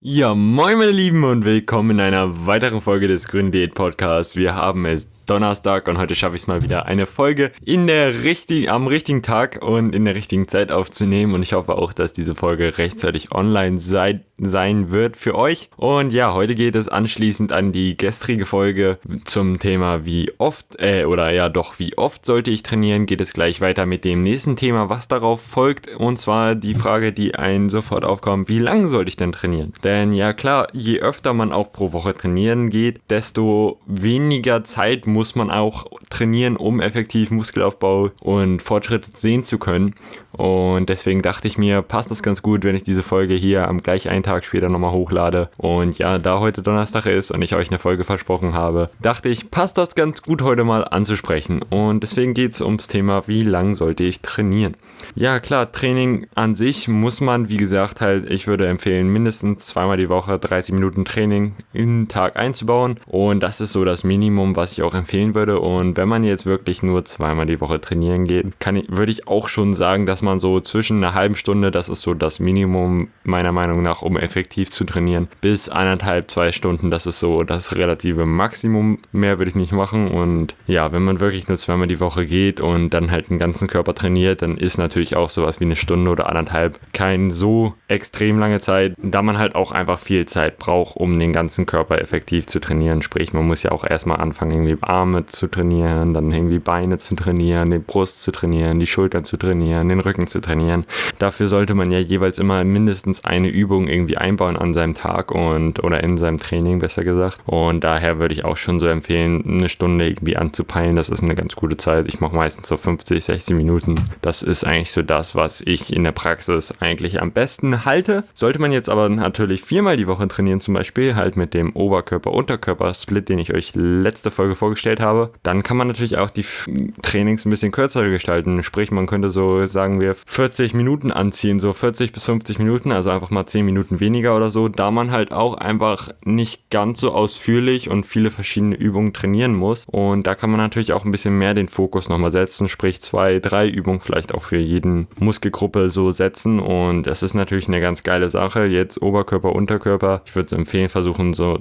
Ja, moin meine Lieben und willkommen in einer weiteren Folge des Grünen Diät Podcasts. Wir haben es Donnerstag und heute schaffe ich es mal wieder, eine Folge am richtigen Tag und in der richtigen Zeit aufzunehmen. Und ich hoffe auch, dass diese Folge rechtzeitig online sein wird für euch. Und ja, heute geht es anschließend an die gestrige Folge zum Thema wie oft sollte ich trainieren, geht es gleich weiter mit dem nächsten Thema, was darauf folgt. Und zwar die Frage, die einen sofort aufkommt, wie lange sollte ich denn trainieren? Denn ja klar, je öfter man auch pro Woche trainieren geht, desto weniger Zeit muss man auch trainieren, um effektiv Muskelaufbau und Fortschritt sehen zu können. Und deswegen dachte ich mir, passt das ganz gut, wenn ich diese Folge hier am gleich einen Tag später nochmal hochlade. Und ja, da heute Donnerstag ist und ich euch eine Folge versprochen habe, dachte ich, passt das ganz gut heute mal anzusprechen. Und deswegen geht es ums Thema, wie lang sollte ich trainieren? Ja klar, Training an sich muss man, wie gesagt, ich würde empfehlen, mindestens zweimal die Woche 30 Minuten Training in den Tag einzubauen. Und das ist so das Minimum, was ich auch empfehlen würde. Und wenn man jetzt wirklich nur zweimal die Woche trainieren geht, würde ich auch schon sagen, dass man so zwischen einer halben Stunde, das ist so das Minimum meiner Meinung nach, um effektiv zu trainieren, bis 1,5-2 Stunden, das ist so das relative Maximum. Mehr würde ich nicht machen. Und ja, wenn man wirklich nur zweimal die Woche geht und dann halt den ganzen Körper trainiert, dann ist natürlich auch sowas wie eine Stunde oder 1,5 keine so extrem lange Zeit, da man halt auch einfach viel Zeit braucht, um den ganzen Körper effektiv zu trainieren. Sprich, man muss ja auch erstmal anfangen, irgendwie Arme zu trainieren, dann irgendwie Beine zu trainieren, die Brust zu trainieren, die Schultern zu trainieren, den Rücken zu trainieren. Dafür sollte man ja jeweils immer mindestens eine Übung irgendwie einbauen an seinem Tag oder in seinem Training, besser gesagt. Und daher würde ich auch schon so empfehlen, eine Stunde irgendwie anzupeilen. Das ist eine ganz gute Zeit. Ich mache meistens so 50, 60 Minuten. Das ist eigentlich so das, was ich in der Praxis eigentlich am besten halte. Sollte man jetzt aber natürlich 4-mal die Woche trainieren, zum Beispiel halt mit dem Oberkörper-Unterkörper-Split, den ich euch letzte Folge vorgestellt habe, dann kann man natürlich auch die Trainings ein bisschen kürzer gestalten. Sprich, man könnte so, sagen wir, 40 Minuten anziehen, so 40 bis 50 Minuten, also einfach mal 10 Minuten weniger oder so, da man halt auch einfach nicht ganz so ausführlich und viele verschiedene Übungen trainieren muss. Und da kann man natürlich auch ein bisschen mehr den Fokus nochmal setzen, sprich 2-3 Übungen vielleicht auch für jeden Muskelgruppe so setzen. Und das ist natürlich eine ganz geile Sache. Jetzt Oberkörper, Unterkörper. Ich würde es empfehlen, versuchen so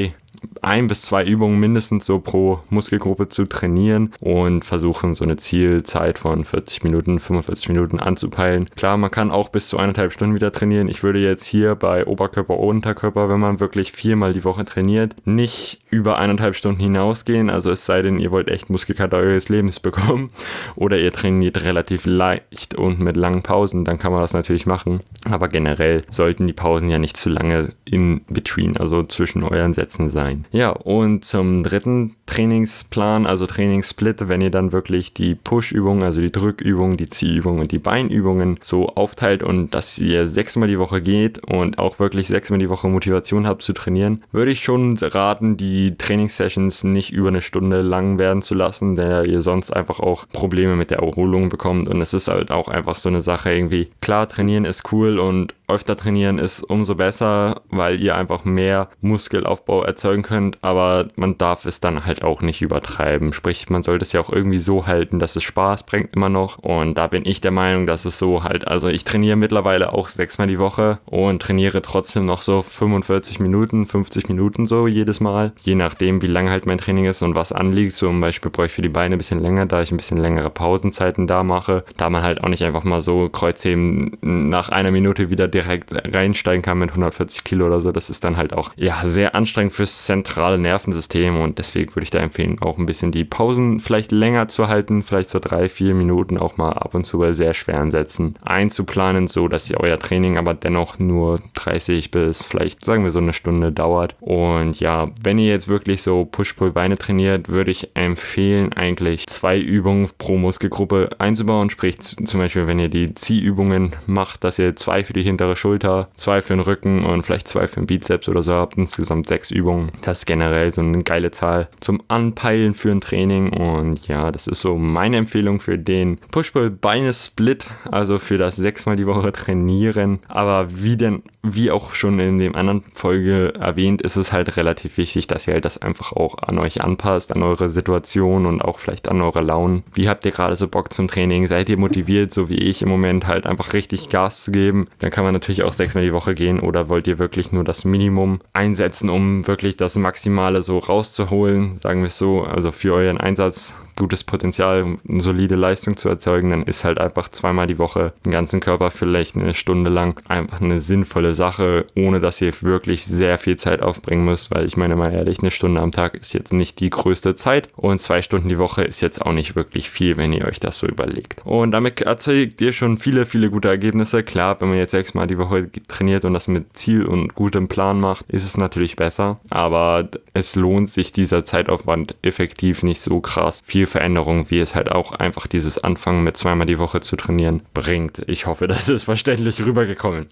1 bis 2 Übungen mindestens so pro Muskelgruppe zu trainieren und versuchen so eine Zielzeit von 40 Minuten, 45 Minuten anzupeilen. Klar, man kann auch bis zu 1,5 Stunden wieder trainieren. Ich würde jetzt hier bei Oberkörper, Unterkörper, wenn man wirklich 4-mal die Woche trainiert, nicht über 1,5 Stunden hinausgehen. Also es sei denn, ihr wollt echt Muskelkater eures Lebens bekommen oder ihr trainiert relativ leicht und mit langen Pausen, dann kann man das natürlich machen. Aber generell sollten die Pausen ja nicht zu lange in between, also zwischen euren Sätzen sein. Ja, und zum dritten Trainingsplan, also Trainingssplit, wenn ihr dann wirklich die Push-Übungen, also die Drückübungen, die Ziehübungen und die Beinübungen so aufteilt und dass ihr 6-mal die Woche geht und auch wirklich 6-mal die Woche Motivation habt zu trainieren, würde ich schon raten, die Trainingssessions nicht über eine Stunde lang werden zu lassen, da ihr sonst einfach auch Probleme mit der Erholung bekommt. Und es ist halt auch einfach so eine Sache irgendwie, klar, trainieren ist cool und öfter trainieren ist umso besser, weil ihr einfach mehr Muskelaufbau erzeugen könnt, aber man darf es dann halt auch nicht übertreiben. Sprich, man sollte es ja auch irgendwie so halten, dass es Spaß bringt immer noch. Und da bin ich der Meinung, dass es so halt, also ich trainiere mittlerweile auch 6-mal die Woche und trainiere trotzdem noch so 45 Minuten, 50 Minuten so jedes Mal. Je nachdem, wie lang halt mein Training ist und was anliegt. Zum Beispiel brauche ich für die Beine ein bisschen länger, da ich ein bisschen längere Pausenzeiten da mache. Da man halt auch nicht einfach mal so Kreuzheben nach einer Minute wieder direkt reinsteigen kann mit 140 Kilo oder so. Das ist dann halt auch ja sehr anstrengend fürs zentrale Nervensystem und deswegen würde ich da empfehlen, auch ein bisschen die Pausen vielleicht länger zu halten, vielleicht so 3-4 Minuten auch mal ab und zu bei sehr schweren Sätzen einzuplanen, so dass ihr euer Training aber dennoch nur 30 bis vielleicht, sagen wir so eine Stunde dauert. Und ja, wenn ihr jetzt wirklich so Push-Pull-Beine trainiert, würde ich empfehlen, eigentlich 2 Übungen pro Muskelgruppe einzubauen, sprich zum Beispiel, wenn ihr die Ziehübungen macht, dass ihr 2 für die hintere Schulter, 2 für den Rücken und vielleicht 2 für den Bizeps oder so habt, insgesamt 6 Übungen. Das ist generell so eine geile Zahl zum Anpeilen für ein Training und ja, das ist so meine Empfehlung für den Push-Pull-Beine-Split, also für das 6-mal die Woche trainieren. Aber wie auch schon in dem anderen Folge erwähnt, ist es halt relativ wichtig, dass ihr halt das einfach auch an euch anpasst, an eure Situation und auch vielleicht an eure Launen. Wie habt ihr gerade so Bock zum Training? Seid ihr motiviert, so wie ich im Moment, halt einfach richtig Gas zu geben? Dann kann man natürlich auch 6-mal die Woche gehen oder wollt ihr wirklich nur das Minimum einsetzen, um wirklich das Maximale so rauszuholen, sagen wir es so, also für euren Einsatz gutes Potenzial, eine solide Leistung zu erzeugen, dann ist halt einfach 2-mal die Woche den ganzen Körper vielleicht eine Stunde lang einfach eine sinnvolle Sache, ohne dass ihr wirklich sehr viel Zeit aufbringen müsst, weil ich meine mal ehrlich, eine Stunde am Tag ist jetzt nicht die größte Zeit und 2 Stunden die Woche ist jetzt auch nicht wirklich viel, wenn ihr euch das so überlegt. Und damit erzeugt ihr schon viele, viele gute Ergebnisse. Klar, wenn man jetzt 6-mal die Woche trainiert und das mit Ziel und gutem Plan macht, ist es natürlich besser, aber es lohnt sich dieser Zeitaufwand effektiv nicht so krass viel Veränderung, wie es halt auch einfach dieses Anfangen mit 2-mal die Woche zu trainieren bringt. Ich hoffe, das ist verständlich rübergekommen.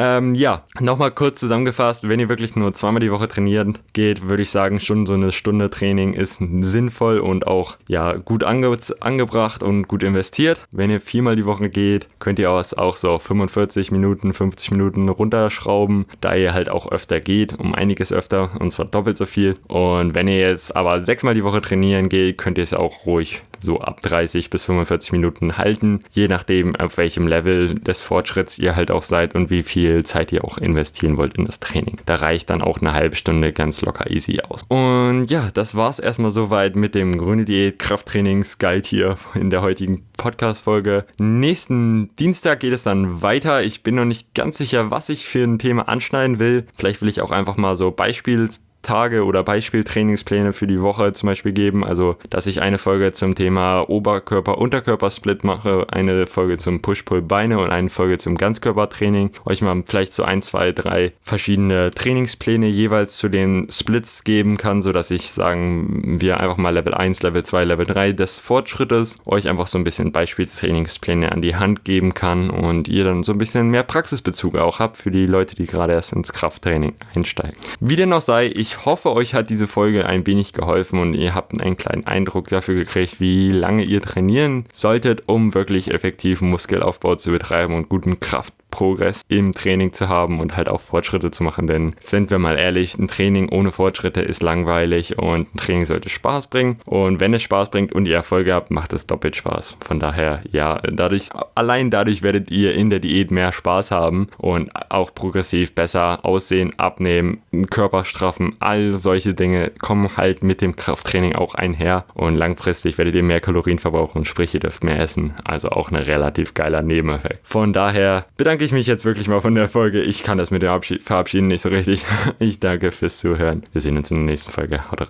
Nochmal kurz zusammengefasst, wenn ihr wirklich nur 2-mal die Woche trainieren geht, würde ich sagen, schon so eine Stunde Training ist sinnvoll und auch gut angebracht und gut investiert. Wenn ihr 4-mal die Woche geht, könnt ihr auch so auf 45 Minuten, 50 Minuten runterschrauben, da ihr halt auch öfter geht, um einiges öfter, und zwar doppelt so viel. Und wenn ihr jetzt aber 6-mal die Woche trainieren geht, könnt ihr es auch ruhig so ab 30 bis 45 Minuten halten, je nachdem, auf welchem Level des Fortschritts ihr halt auch seid und wie viel Zeit ihr auch investieren wollt in das Training. Da reicht dann auch eine halbe Stunde ganz locker easy aus. Und ja, das war's erstmal soweit mit dem Grüne Diät Krafttrainings-Guide hier in der heutigen Podcast-Folge. Nächsten Dienstag geht es dann weiter. Ich bin noch nicht ganz sicher, was ich für ein Thema anschneiden will. Vielleicht will ich auch einfach mal so Beispieltage oder Beispieltrainingspläne für die Woche zum Beispiel geben, also dass ich eine Folge zum Thema Oberkörper-Unterkörper-Split mache, eine Folge zum Push-Pull-Beine und eine Folge zum Ganzkörpertraining, euch mal vielleicht so 1, 2, 3 verschiedene Trainingspläne jeweils zu den Splits geben kann, sodass ich sagen wir einfach mal Level 1, Level 2, Level 3 des Fortschrittes euch einfach so ein bisschen Beispielstrainingspläne an die Hand geben kann und ihr dann so ein bisschen mehr Praxisbezug auch habt für die Leute, die gerade erst ins Krafttraining einsteigen. Wie denn auch sei, ich hoffe, euch hat diese Folge ein wenig geholfen und ihr habt einen kleinen Eindruck dafür gekriegt, wie lange ihr trainieren solltet, um wirklich effektiven Muskelaufbau zu betreiben und guten Kraftprogress im Training zu haben und halt auch Fortschritte zu machen, denn sind wir mal ehrlich, ein Training ohne Fortschritte ist langweilig und ein Training sollte Spaß bringen und wenn es Spaß bringt und ihr Erfolge habt, macht es doppelt Spaß. Von daher, allein dadurch werdet ihr in der Diät mehr Spaß haben und auch progressiv besser aussehen, abnehmen, Körper straffen, all solche Dinge kommen halt mit dem Krafttraining auch einher und langfristig werdet ihr mehr Kalorien verbrauchen und sprich, ihr dürft mehr essen, also auch ein relativ geiler Nebeneffekt. Von daher bedanke ich mich jetzt wirklich mal von der Folge. Ich kann das mit dem Verabschieden nicht so richtig. Ich danke fürs Zuhören. Wir sehen uns in der nächsten Folge. Haut rein.